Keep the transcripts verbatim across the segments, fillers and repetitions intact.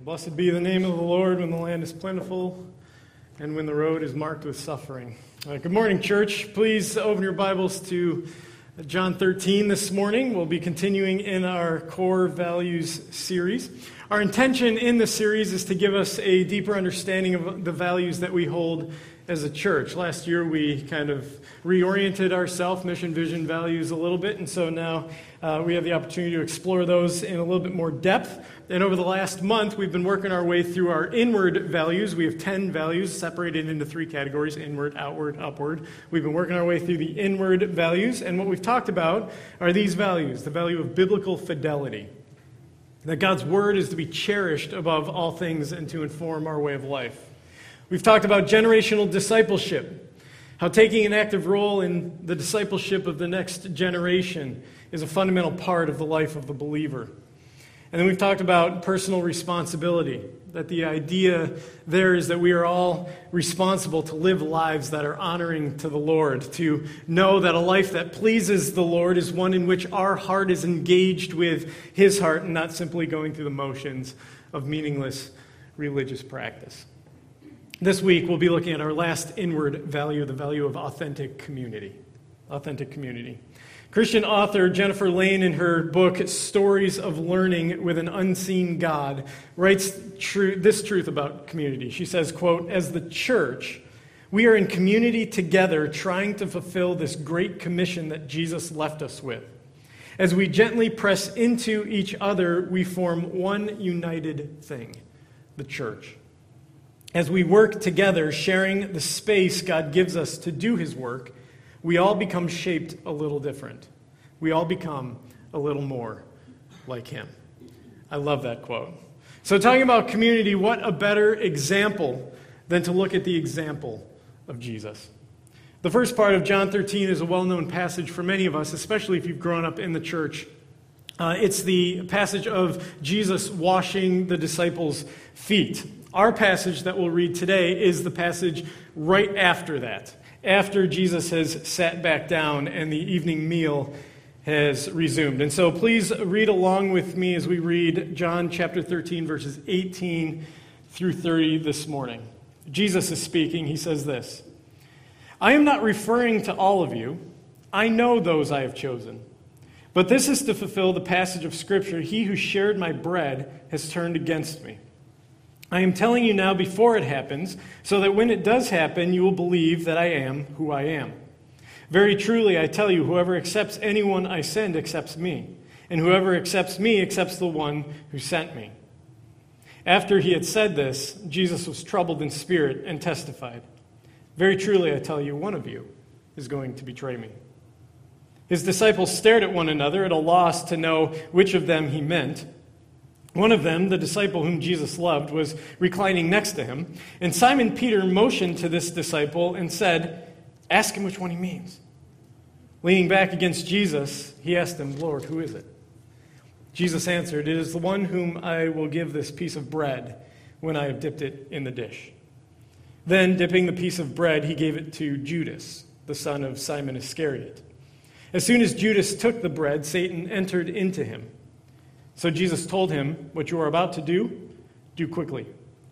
Blessed be the name of the Lord when the land is plentiful and when the road is marked with suffering. Uh, good morning, church. Please open your Bibles to John thirteen this morning. We'll be continuing in our core values series. Our intention in this series is to give us a deeper understanding of the values that we hold as a church. Last year we kind of reoriented ourselves, mission, vision, values a little bit, and so now uh, we have the opportunity to explore those in a little bit more depth. And over the last month, we've been working our way through our inward values. We have ten values separated into three categories: inward, outward, upward. We've been working our way through the inward values, and what we've talked about are these values: the value of biblical fidelity, that God's word is to be cherished above all things and to inform our way of life. We've talked about generational discipleship, how taking an active role in the discipleship of the next generation is a fundamental part of the life of the believer. And then we've talked about personal responsibility, that the idea there is that we are all responsible to live lives that are honoring to the Lord, to know that a life that pleases the Lord is one in which our heart is engaged with His heart and not simply going through the motions of meaningless religious practice. This week, we'll be looking at our last inward value, the value of authentic community. Authentic community. Christian author Jennifer Lane, in her book, Stories of Learning with an Unseen God, writes true, this truth about community. She says, quote, "As the church, we are in community together trying to fulfill this great commission that Jesus left us with. As we gently press into each other, we form one united thing, the church. As we work together, sharing the space God gives us to do His work, we all become shaped a little different. We all become a little more like Him." I love that quote. So talking about community, what a better example than to look at the example of Jesus. The first part of John thirteen is a well-known passage for many of us, especially if you've grown up in the church. Uh, it's the passage of Jesus washing the disciples' feet. Our passage that we'll read today is the passage right after that, after Jesus has sat back down and the evening meal has resumed. And so please read along with me as we read John chapter thirteen, verses eighteen through thirty this morning. Jesus is speaking. He says this, "I am not referring to all of you. I know those I have chosen. But this is to fulfill the passage of Scripture, 'He who shared my bread has turned against me.' I am telling you now before it happens, so that when it does happen, you will believe that I am who I am. Very truly, I tell you, whoever accepts anyone I send accepts me, and whoever accepts me accepts the one who sent me." After he had said this, Jesus was troubled in spirit and testified, "Very truly, I tell you, one of you is going to betray me." His disciples stared at one another at a loss to know which of them he meant. One of them, the disciple whom Jesus loved, was reclining next to him, and Simon Peter motioned to this disciple and said, "Ask him which one he means." Leaning back against Jesus, he asked him, "Lord, who is it?" Jesus answered, "It is the one whom I will give this piece of bread when I have dipped it in the dish." Then, dipping the piece of bread, he gave it to Judas, the son of Simon Iscariot. As soon as Judas took the bread, Satan entered into him. So Jesus told him, "What you are about to do, do quickly."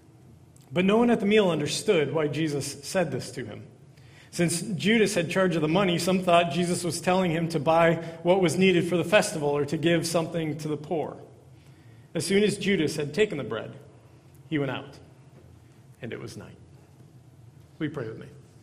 But no one at the meal understood why Jesus said this to him. Since Judas had charge of the money, some thought Jesus was telling him to buy what was needed for the festival or to give something to the poor. As soon as Judas had taken the bread, he went out, and it was night. Will you pray with me?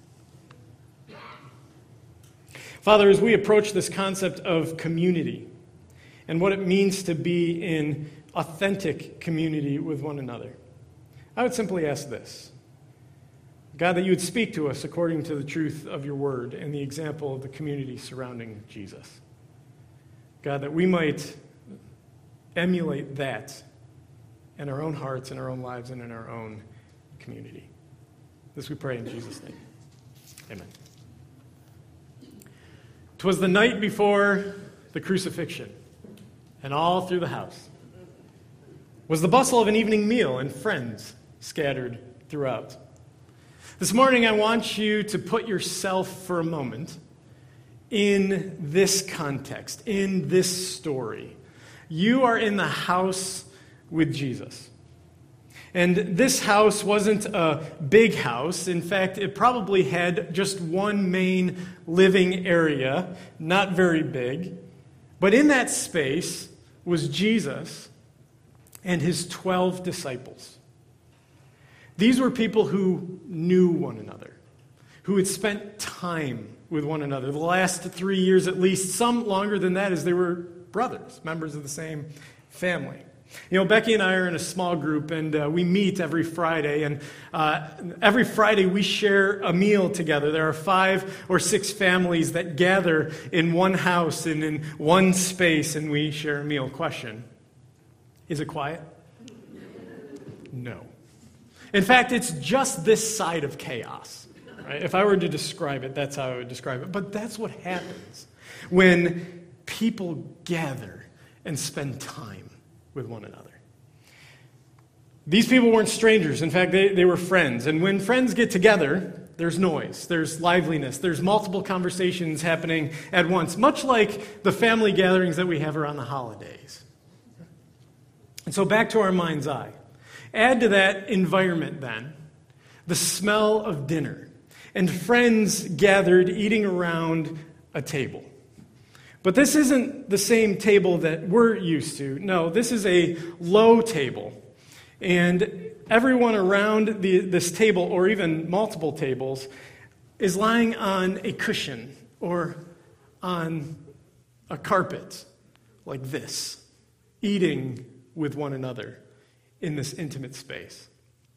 Father, as we approach this concept of community and what it means to be in authentic community with one another, I would simply ask this. God, that you would speak to us according to the truth of your word and the example of the community surrounding Jesus. God, that we might emulate that in our own hearts, in our own lives, and in our own community. This we pray in Jesus' name. Amen. 'Twas the night before the crucifixion, and all through the house was the bustle of an evening meal and friends scattered throughout. This morning, I want you to put yourself for a moment in this context, in this story. You are in the house with Jesus. And this house wasn't a big house. In fact, it probably had just one main living area, not very big. But in that space was Jesus and his twelve disciples. These were people who knew one another, who had spent time with one another. The last three years at least, some longer than that, as they were brothers, members of the same family. You know, Becky and I are in a small group, and uh, we meet every Friday, and uh, every Friday we share a meal together. There are five or six families that gather in one house and in one space, and we share a meal. Question: is it quiet? No. In fact, it's just this side of chaos. Right? If I were to describe it, that's how I would describe it. But that's what happens when people gather and spend time with one another. These people weren't strangers. In fact, they, they were friends. And when friends get together, there's noise, there's liveliness, there's multiple conversations happening at once, much like the family gatherings that we have around the holidays. And so back to our mind's eye. Add to that environment then the smell of dinner and friends gathered eating around a table. But this isn't the same table that we're used to. No, this is a low table. And everyone around the, this table, or even multiple tables, is lying on a cushion or on a carpet like this, eating with one another in this intimate space.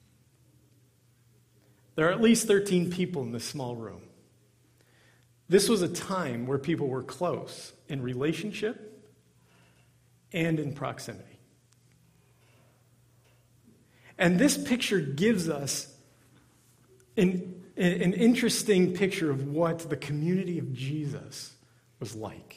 There are at least thirteen people in this small room. This was a time where people were close in relationship and in proximity. And this picture gives us an, an interesting picture of what the community of Jesus was like.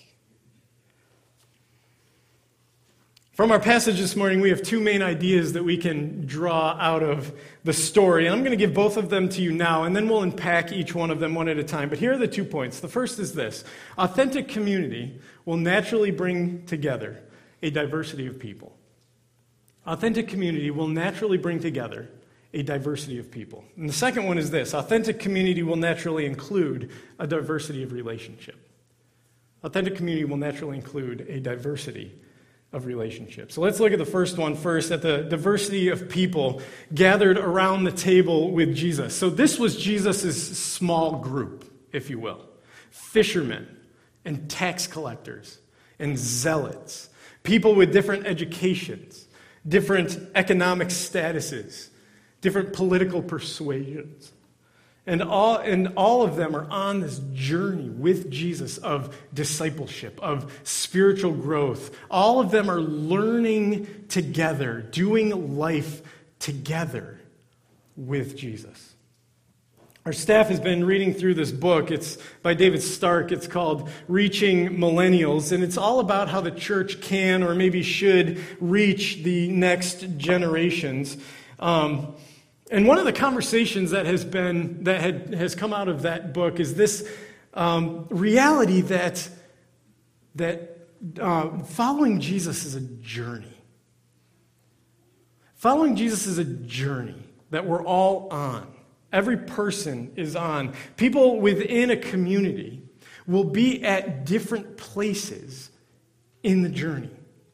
From our passage this morning, we have two main ideas that we can draw out of the story. And I'm going to give both of them to you now, and then we'll unpack each one of them one at a time. But here are the two points. The first is this: authentic community will naturally bring together a diversity of people. Authentic community will naturally bring together a diversity of people. And the second one is this: authentic community will naturally include a diversity of relationship. Authentic community will naturally include a diversity of relationships. So let's look at the first one first, at the diversity of people gathered around the table with Jesus. So this was Jesus' small group, if you will. Fishermen and tax collectors and zealots. People with different educations, different economic statuses, different political persuasions. And all, and all of them are on this journey with Jesus of discipleship, of spiritual growth. All of them are learning together, doing life together with Jesus. Our staff has been reading through this book. It's by David Stark. It's called Reaching Millennials, and it's all about how the church can or maybe should reach the next generations. Um, And one of the conversations that has been that had, has come out of that book is this um, reality that that uh, following Jesus is a journey. Following Jesus is a journey that we're all on. Every person is on. People within a community will be at different places in the journey.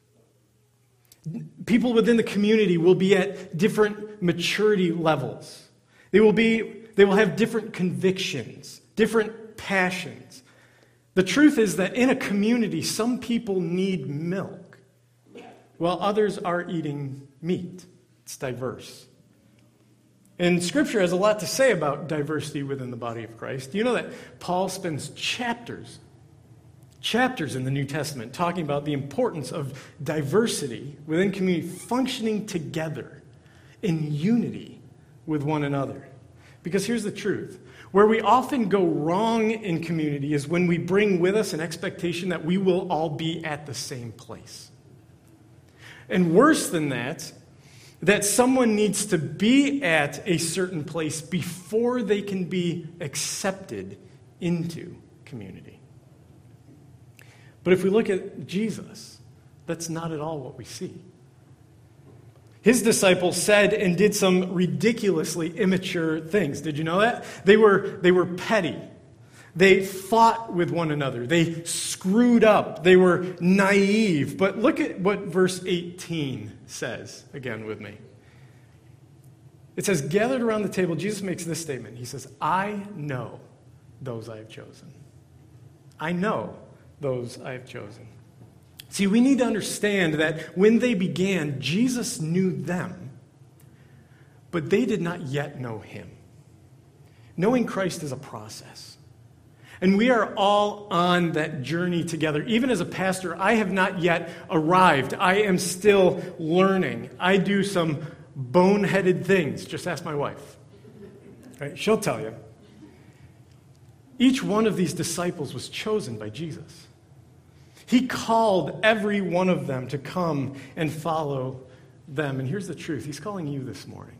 People within the community will be at different maturity levels. They will be, they will have different convictions, different passions. The truth is that in a community, some people need milk, while others are eating meat. It's diverse. And Scripture has a lot to say about diversity within the body of Christ. Do you know that Paul spends chapters Chapters in the New Testament talking about the importance of diversity within community, functioning together in unity with one another. Because here's the truth. Where we often go wrong in community is when we bring with us an expectation that we will all be at the same place. And worse than that, that someone needs to be at a certain place before they can be accepted into community. But if we look at Jesus, that's not at all what we see. His disciples said and did some ridiculously immature things. Did you know that? They were, they were petty. They fought with one another. They screwed up. They were naive. But look at what verse eighteen says again with me. It says, gathered around the table, Jesus makes this statement. He says, I know those I have chosen. I know those I have chosen. See, we need to understand that when they began, Jesus knew them, but they did not yet know him. Knowing Christ is a process. And we are all on that journey together. Even as a pastor, I have not yet arrived. I am still learning. I do some boneheaded things. Just ask my wife. Right? She'll tell you. Each one of these disciples was chosen by Jesus. He called every one of them to come and follow them. And here's the truth. He's calling you this morning.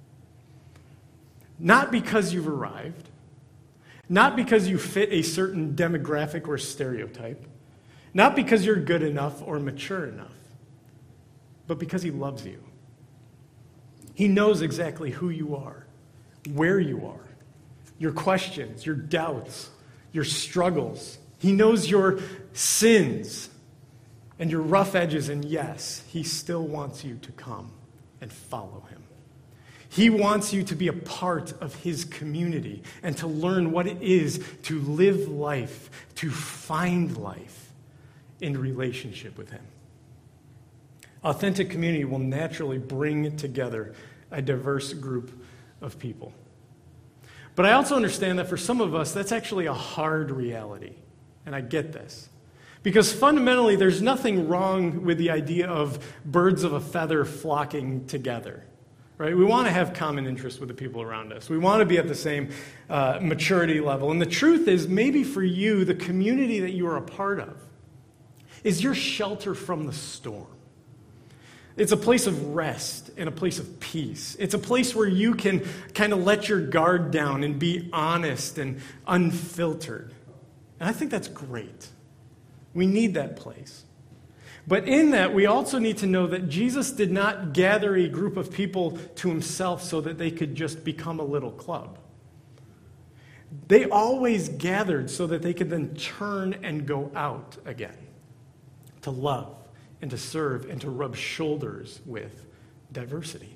Not because you've arrived. Not because you fit a certain demographic or stereotype. Not because you're good enough or mature enough. But because he loves you. He knows exactly who you are, where you are, your questions, your doubts, your struggles. He knows your sins and your rough edges, and yes, he still wants you to come and follow him. He wants you to be a part of his community and to learn what it is to live life, to find life in relationship with him. Authentic community will naturally bring together a diverse group of people. But I also understand that for some of us, that's actually a hard reality. And I get this. Because fundamentally, there's nothing wrong with the idea of birds of a feather flocking together. Right? We want to have common interests with the people around us. We want to be at the same uh, maturity level. And the truth is, maybe for you, the community that you are a part of is your shelter from the storm. It's a place of rest and a place of peace. It's a place where you can kind of let your guard down and be honest and unfiltered. And I think that's great. We need that place. But in that, we also need to know that Jesus did not gather a group of people to himself so that they could just become a little club. They always gathered so that they could then turn and go out again to love and to serve and to rub shoulders with diversity.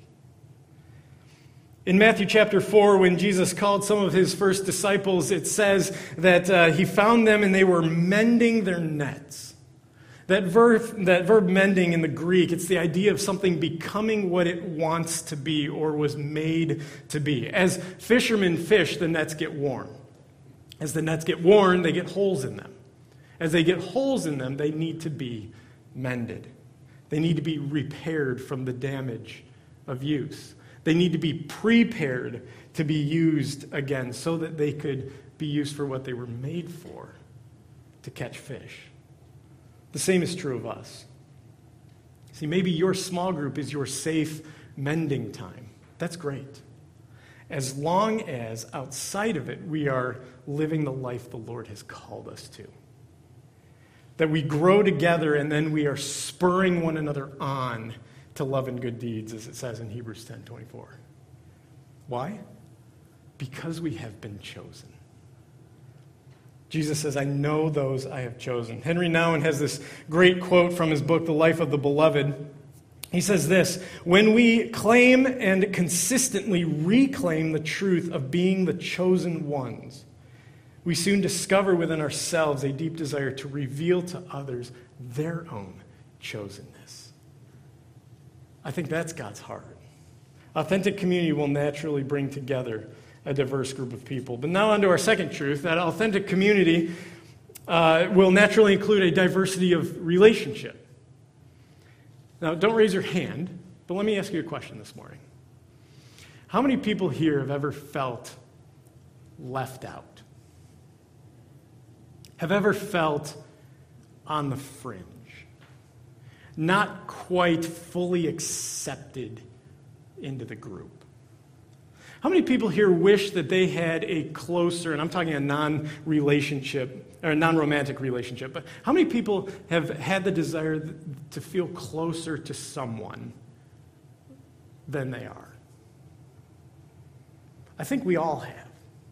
In Matthew chapter four, when Jesus called some of his first disciples, it says that uh, he found them and they were mending their nets. That verb, that verb mending in the Greek, it's the idea of something becoming what it wants to be or was made to be. As fishermen fish, the nets get worn. As the nets get worn, they get holes in them. As they get holes in them, they need to be mended. They need to be repaired from the damage of use. They need to be prepared to be used again so that they could be used for what they were made for, to catch fish. The same is true of us. See, maybe your small group is your safe mending time. That's great. As long as outside of it, we are living the life the Lord has called us to. That we grow together and then we are spurring one another on to love and good deeds, as it says in Hebrews ten twenty-four. Why? Because we have been chosen. Jesus says, I know those I have chosen. Henry Nouwen has this great quote from his book, The Life of the Beloved. He says this, when we claim and consistently reclaim the truth of being the chosen ones, we soon discover within ourselves a deep desire to reveal to others their own chosenness. I think that's God's heart. Authentic community will naturally bring together a diverse group of people. But now on to our second truth, that authentic community uh, will naturally include a diversity of relationship. Now, don't raise your hand, but let me ask you a question this morning. How many people here have ever felt left out? Have ever felt on the fringe? Not quite fully accepted into the group? How many people here wish that they had a closer, and I'm talking a non-relationship, or a non-romantic relationship, but how many people have had the desire to feel closer to someone than they are. I think we all have,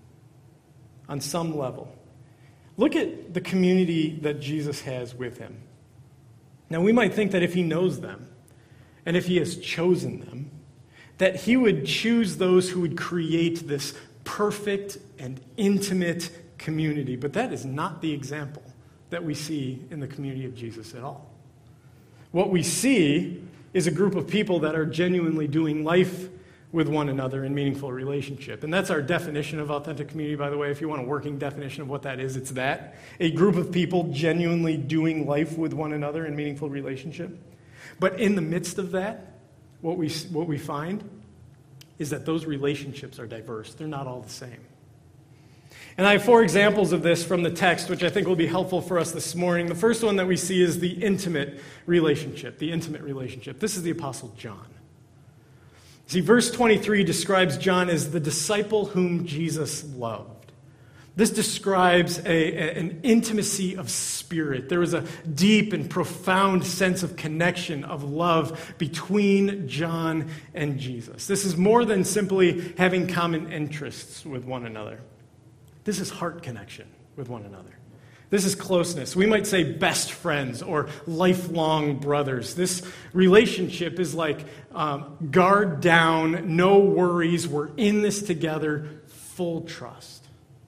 on some level. Look at the community that Jesus has with him. Now, we might think that if he knows them, and if he has chosen them, that he would choose those who would create this perfect and intimate community. But that is not the example that we see in the community of Jesus at all. What we see is a group of people that are genuinely doing life with one another in meaningful relationship. And that's our definition of authentic community, by the way. If you want a working definition of what that is, it's that. A group of people genuinely doing life with one another in meaningful relationship. But in the midst of that, what we, what we find is that those relationships are diverse. They're not all the same. And I have four examples of this from the text, which I think will be helpful for us this morning. The first one that we see is the intimate relationship, the intimate relationship. This is the Apostle John. See, verse twenty-three describes John as the disciple whom Jesus loved. This describes a, a, an intimacy of spirit. There was a deep and profound sense of connection, of love between John and Jesus. This is more than simply having common interests with one another. This is heart connection with one another. This is closeness. We might say best friends or lifelong brothers. This relationship is like um, guard down, no worries, we're in this together, full trust.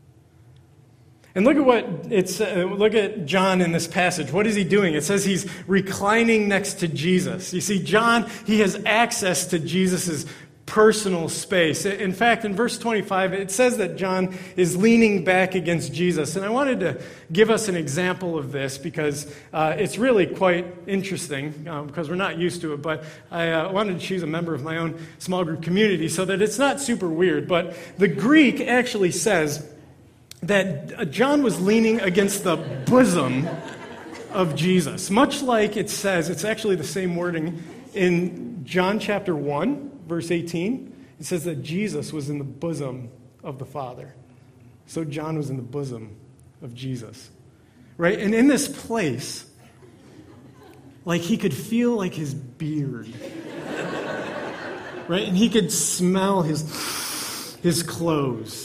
And look at what it's. Uh, look at John in this passage. What is he doing? It says he's reclining next to Jesus. You see, John, he has access to Jesus' personal space. In fact, in verse twenty-five, it says that John is leaning back against Jesus. And I wanted to give us an example of this because uh, it's really quite interesting um, because we're not used to it. But I uh, wanted to choose a member of my own small group community so that it's not super weird. But the Greek actually says that John was leaning against the bosom of Jesus. Much like it says, it's actually the same wording in John chapter one, verse eighteen. It says that Jesus was in the bosom of the Father. So John was in the bosom of Jesus. Right? And in this place, like he could feel like his beard. Right? And he could smell his, his clothes.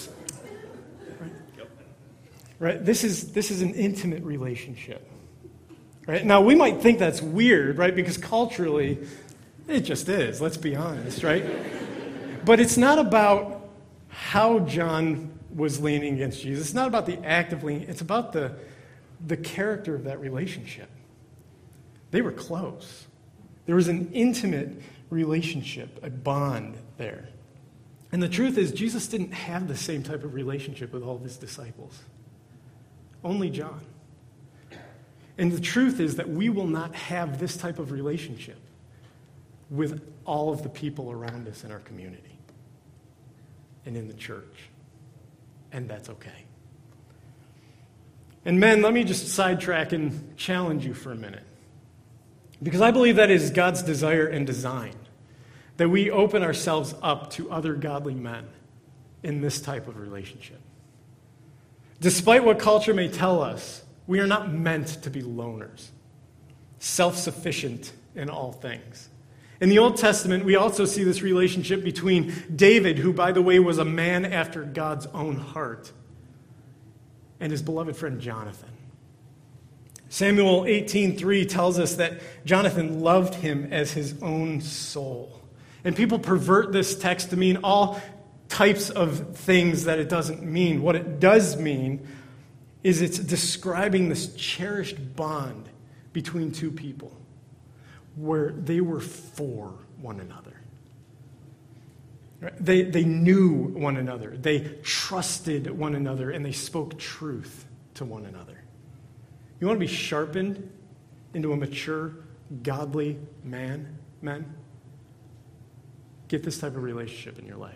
Right? This is this is an intimate relationship. Right? Now, we might think that's weird, right? Because culturally, it just is, let's be honest, right? But it's not about how John was leaning against Jesus. It's not about the act of leaning. It's about the, the character of that relationship. They were close. There was an intimate relationship, a bond there. And the truth is, Jesus didn't have the same type of relationship with all of his disciples. Only John. And the truth is that we will not have this type of relationship with all of the people around us in our community and in the church. And that's okay. And men, let me just sidetrack and challenge you for a minute. Because I believe that is God's desire and design, that we open ourselves up to other godly men in this type of relationship. Despite what culture may tell us, we are not meant to be loners, self-sufficient in all things. In the Old Testament, we also see this relationship between David, who, by the way, was a man after God's own heart, and his beloved friend Jonathan. Samuel eighteen three tells us that Jonathan loved him as his own soul. And people pervert this text to mean all types of things that it doesn't mean. What it does mean is it's describing this cherished bond between two people where they were for one another. They, they knew one another. They trusted one another, and they spoke truth to one another. You want to be sharpened into a mature, godly man, men? Get this type of relationship in your life.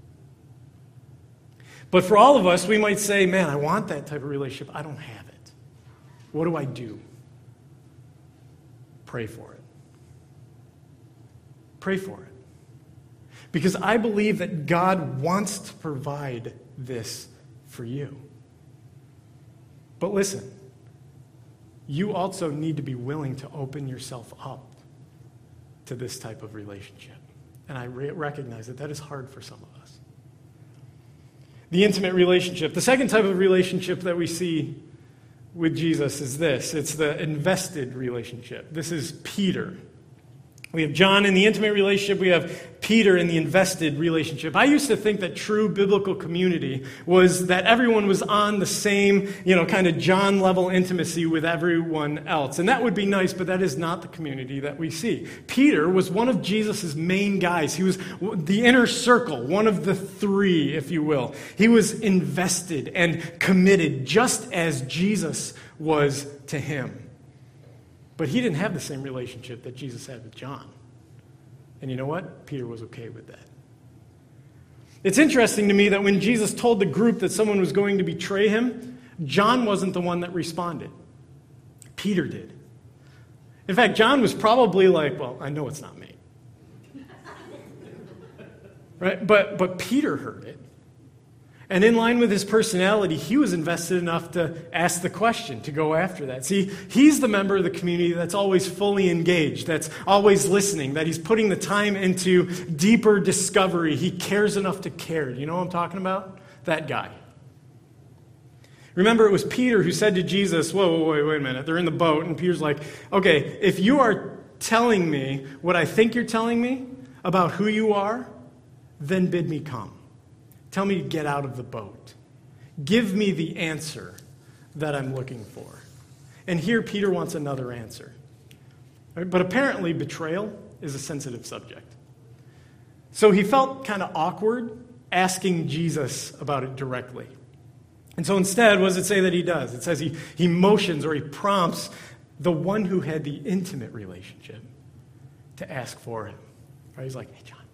But for all of us, we might say, man, I want that type of relationship. I don't have it. What do I do? Pray for it. Pray for it. Because I believe that God wants to provide this for you. But listen, you also need to be willing to open yourself up to this type of relationship. And I re- recognize that that is hard for some of us. The intimate relationship. The second type of relationship that we see with Jesus is this. It's the invested relationship. This is Peter. We have John in the intimate relationship. We have Peter in the invested relationship. I used to think that true biblical community was that everyone was on the same, you know, kind of John-level intimacy with everyone else. And that would be nice, but that is not the community that we see. Peter was one of Jesus' main guys. He was the inner circle, one of the three, if you will. He was invested and committed, just as Jesus was to him. But he didn't have the same relationship that Jesus had with John. And you know what? Peter was okay with that. It's interesting to me that when Jesus told the group that someone was going to betray him, John wasn't the one that responded. Peter did. In fact, John was probably like, well, I know it's not me. Right? But, but Peter heard it. And in line with his personality, he was invested enough to ask the question, to go after that. See, he's the member of the community that's always fully engaged, that's always listening, that he's putting the time into deeper discovery. He cares enough to care. You know what I'm talking about? That guy. Remember, it was Peter who said to Jesus, whoa, whoa, wait, wait a minute. They're in the boat, and Peter's like, okay, if you are telling me what I think you're telling me about who you are, then bid me come. Tell me to get out of the boat. Give me the answer that I'm looking for. And here Peter wants another answer. Right? But apparently betrayal is a sensitive subject. So he felt kind of awkward asking Jesus about it directly. And so instead, what does it say that he does? It says he, he motions or he prompts the one who had the intimate relationship to ask for him. Right? He's like, hey, John.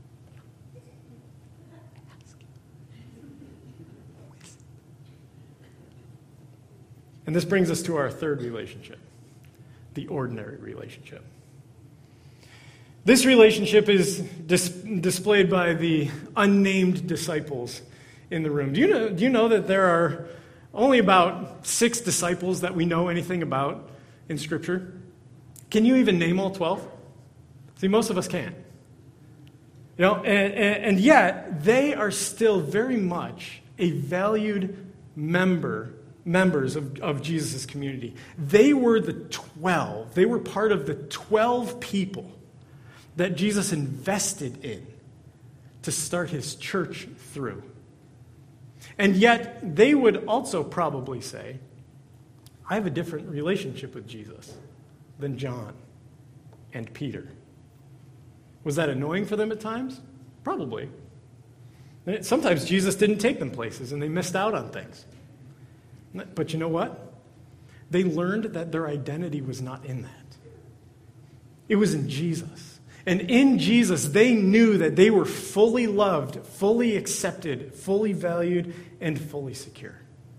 And this brings us to our third relationship, the ordinary relationship. This relationship is dis- displayed by the unnamed disciples in the room. Do you know, do you know that there are only about six disciples that we know anything about in Scripture? Can you even name all twelve? See, most of us can't. You know, and, and, and yet they are still very much a valued member members of, of Jesus' community. They were the twelve. They were part of the twelve people that Jesus invested in to start his church through. And yet, they would also probably say, I have a different relationship with Jesus than John and Peter. Was that annoying for them at times? Probably. Sometimes Jesus didn't take them places and they missed out on things. But you know what? They learned that their identity was not in that. It was in Jesus. And in Jesus, they knew that they were fully loved, fully accepted, fully valued, and fully secure.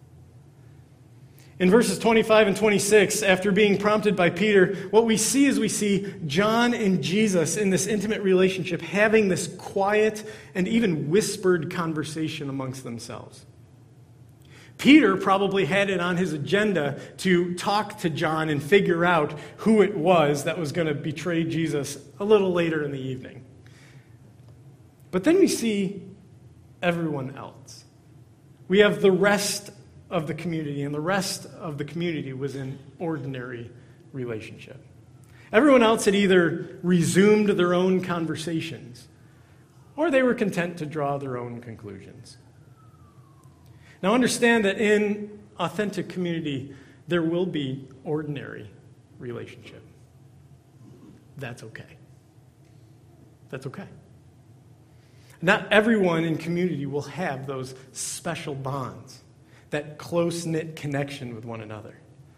In verses twenty-five and twenty-six, after being prompted by Peter, what we see is we see John and Jesus in this intimate relationship having this quiet and even whispered conversation amongst themselves. Peter probably had it on his agenda to talk to John and figure out who it was that was going to betray Jesus a little later in the evening. But then we see everyone else. We have the rest of the community, and the rest of the community was in ordinary relationship. Everyone else had either resumed their own conversations, or they were content to draw their own conclusions. Now understand that in authentic community, there will be ordinary relationship. That's okay. That's okay. Not everyone in community will have those special bonds, that close-knit connection with one another.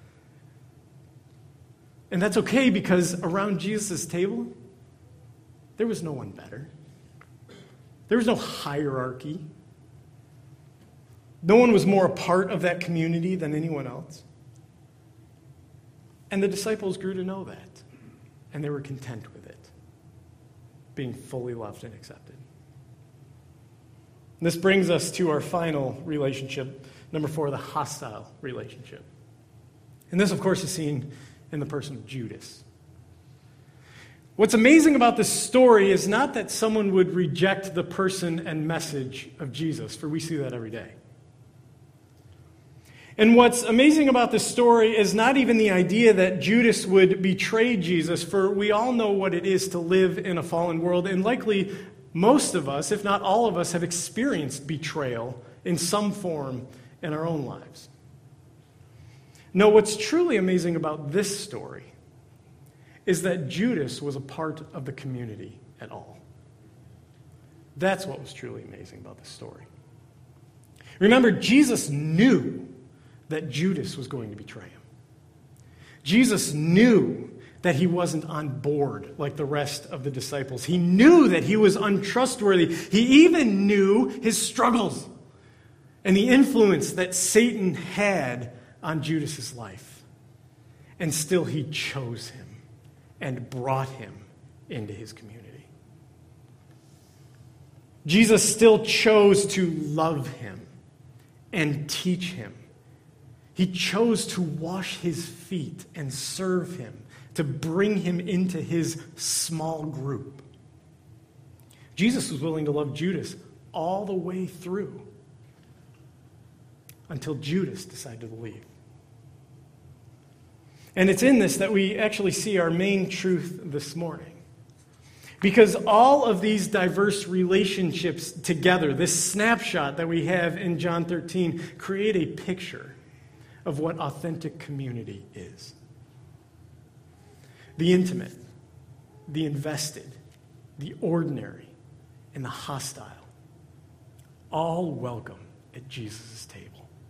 And that's okay because around Jesus' table, there was no one better. There was no hierarchy. No one was more a part of that community than anyone else. And the disciples grew to know that. And they were content with it, being fully loved and accepted. And this brings us to our final relationship, number four, the hostile relationship. And this, of course, is seen in the person of Judas. What's amazing about this story is not that someone would reject the person and message of Jesus, for we see that every day. And what's amazing about this story is not even the idea that Judas would betray Jesus, for we all know what it is to live in a fallen world, and likely most of us, if not all of us, have experienced betrayal in some form in our own lives. No, what's truly amazing about this story is that Judas was a part of the community at all. That's what was truly amazing about this story. Remember, Jesus knew that Judas was going to betray him. Jesus knew that he wasn't on board like the rest of the disciples. He knew that he was untrustworthy. He even knew his struggles and the influence that Satan had on Judas's life. And still he chose him and brought him into his community. Jesus still chose to love him and teach him. He chose to wash his feet and serve him, to bring him into his small group. Jesus was willing to love Judas all the way through until Judas decided to leave. And it's in this that we actually see our main truth this morning. Because all of these diverse relationships together, this snapshot that we have in John thirteen, create a picture of what authentic community is. The intimate, the invested, the ordinary, and the hostile, all welcome at Jesus' table.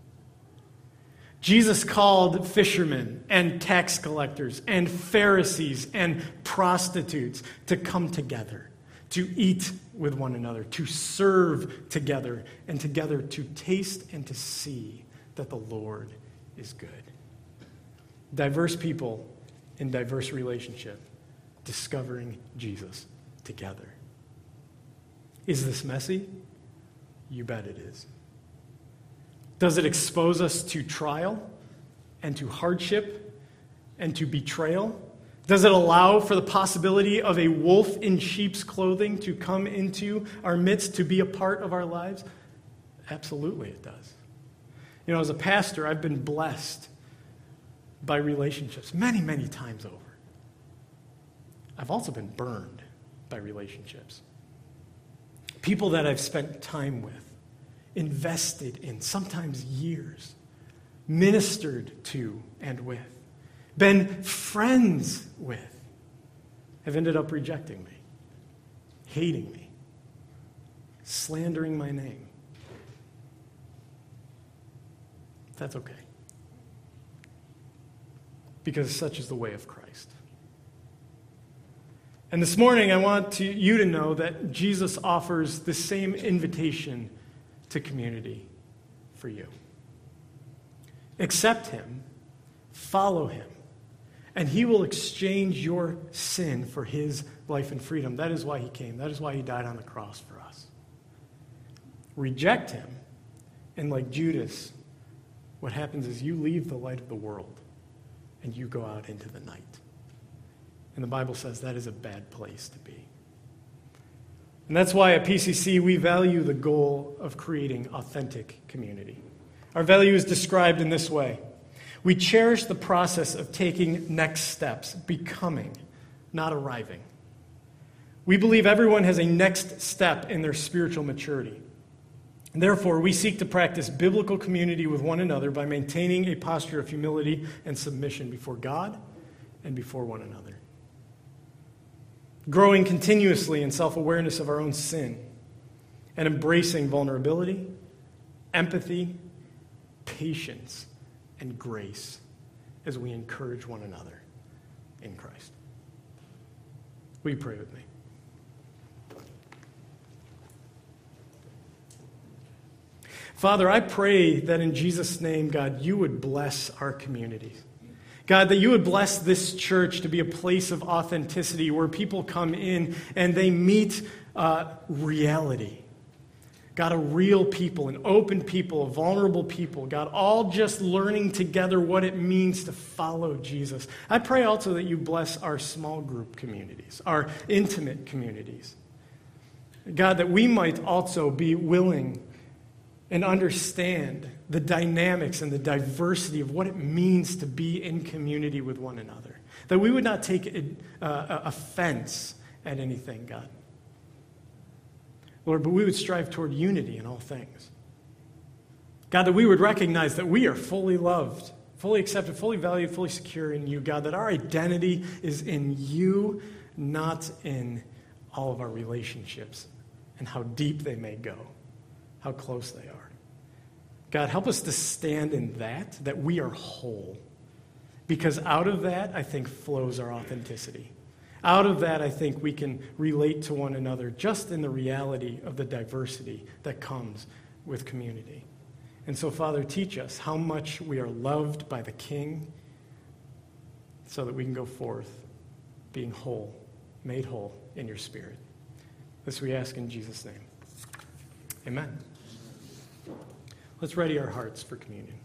Jesus called fishermen and tax collectors and Pharisees and prostitutes to come together, to eat with one another, to serve together, and together to taste and to see that the Lord is good. Diverse people in diverse relationship, discovering Jesus together. Is this messy? You bet it is. Does it expose us to trial and to hardship and to betrayal? Does it allow for the possibility of a wolf in sheep's clothing to come into our midst, to be a part of our lives? Absolutely it does. You know, as a pastor, I've been blessed by relationships many, many times over. I've also been burned by relationships. People that I've spent time with, invested in, sometimes years, ministered to and with, been friends with, have ended up rejecting me, hating me, slandering my name. That's okay. Because such is the way of Christ. And this morning I want to, you to know that Jesus offers the same invitation to community for you. Accept him, follow him, and he will exchange your sin for his life and freedom. That is why he came. That is why he died on the cross for us. Reject him, and like Judas, what happens is you leave the light of the world and you go out into the night. And the Bible says that is a bad place to be. And that's why at P C C we value the goal of creating authentic community. Our value is described in this way. We cherish the process of taking next steps, becoming, not arriving. We believe everyone has a next step in their spiritual maturity. And therefore, we seek to practice biblical community with one another by maintaining a posture of humility and submission before God and before one another. Growing continuously in self-awareness of our own sin and embracing vulnerability, empathy, patience, and grace as we encourage one another in Christ. Will you pray with me? Father, I pray that in Jesus' name, God, you would bless our communities. God, that you would bless this church to be a place of authenticity where people come in and they meet uh, reality. God, a real people, an open people, a vulnerable people. God, all just learning together what it means to follow Jesus. I pray also that you bless our small group communities, our intimate communities. God, that we might also be willing and understand the dynamics and the diversity of what it means to be in community with one another. That we would not take uh, offense at anything, God. Lord, but we would strive toward unity in all things. God, that we would recognize that we are fully loved, fully accepted, fully valued, fully secure in you, God, that our identity is in you, not in all of our relationships and how deep they may go, how close they are. God, help us to stand in that, that we are whole. Because out of that, I think, flows our authenticity. Out of that, I think we can relate to one another just in the reality of the diversity that comes with community. And so, Father, teach us how much we are loved by the King so that we can go forth being whole, made whole in your Spirit. This we ask in Jesus' name. Amen. Let's ready our hearts for communion.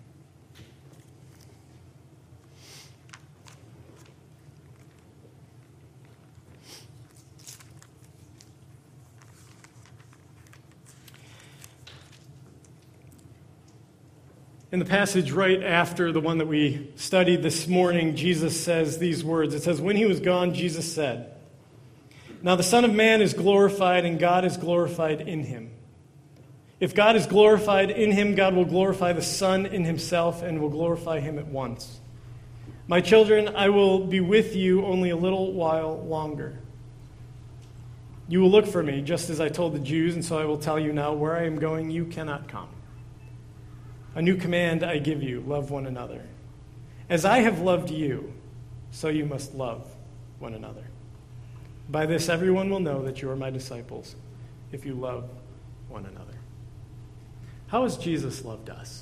In the passage right after the one that we studied this morning, Jesus says these words. It says, when he was gone, Jesus said, now the Son of Man is glorified, and God is glorified in him. If God is glorified in him, God will glorify the Son in himself and will glorify him at once. My children, I will be with you only a little while longer. You will look for me, just as I told the Jews, and so I will tell you now, where I am going, you cannot come. A new command I give you, love one another. As I have loved you, so you must love one another. By this everyone will know that you are my disciples, if you love one another. How has Jesus loved us?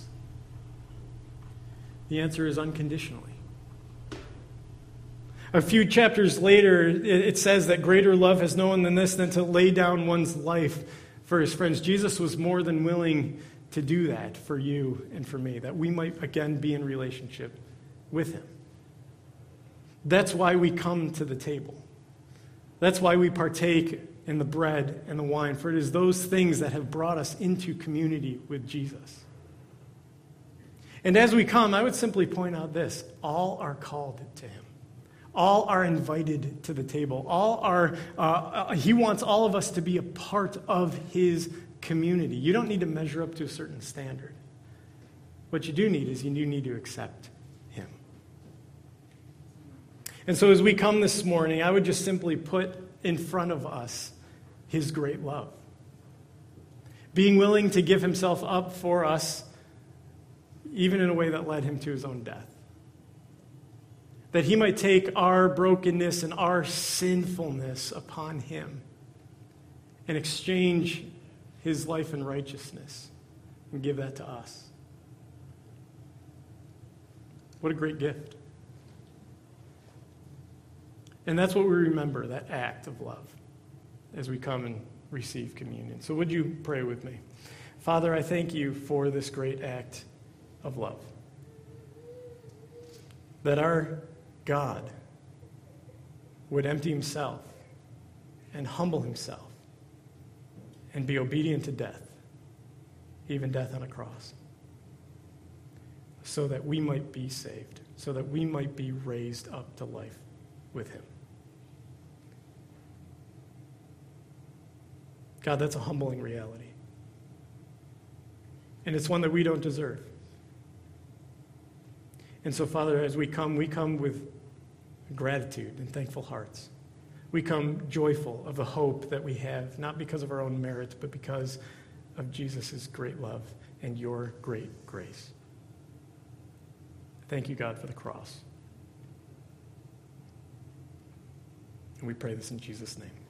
The answer is unconditionally. A few chapters later, it says that greater love has no one than this, than to lay down one's life for his friends. Jesus was more than willing to do that for you and for me, that we might again be in relationship with him. That's why we come to the table. That's why we partake in the bread and the wine, for it is those things that have brought us into community with Jesus. And as we come, I would simply point out this: all are called to him. All are invited to the table. All are. Uh, he wants all of us to be a part of his community. You don't need to measure up to a certain standard. What you do need is you do need to accept him. And so as we come this morning, I would just simply put in front of us his great love. Being willing to give himself up for us, even in a way that led him to his own death. That he might take our brokenness and our sinfulness upon him and exchange his life and righteousness and give that to us. What a great gift. And that's what we remember, that act of love, as we come and receive communion. So would you pray with me? Father, I thank you for this great act of love. That our God would empty himself and humble himself and be obedient to death, even death on a cross, so that we might be saved, so that we might be raised up to life with him. God, that's a humbling reality. And it's one that we don't deserve. And so, Father, as we come, we come with gratitude and thankful hearts. We come joyful of the hope that we have, not because of our own merit, but because of Jesus' great love and your great grace. Thank you, God, for the cross. And we pray this in Jesus' name.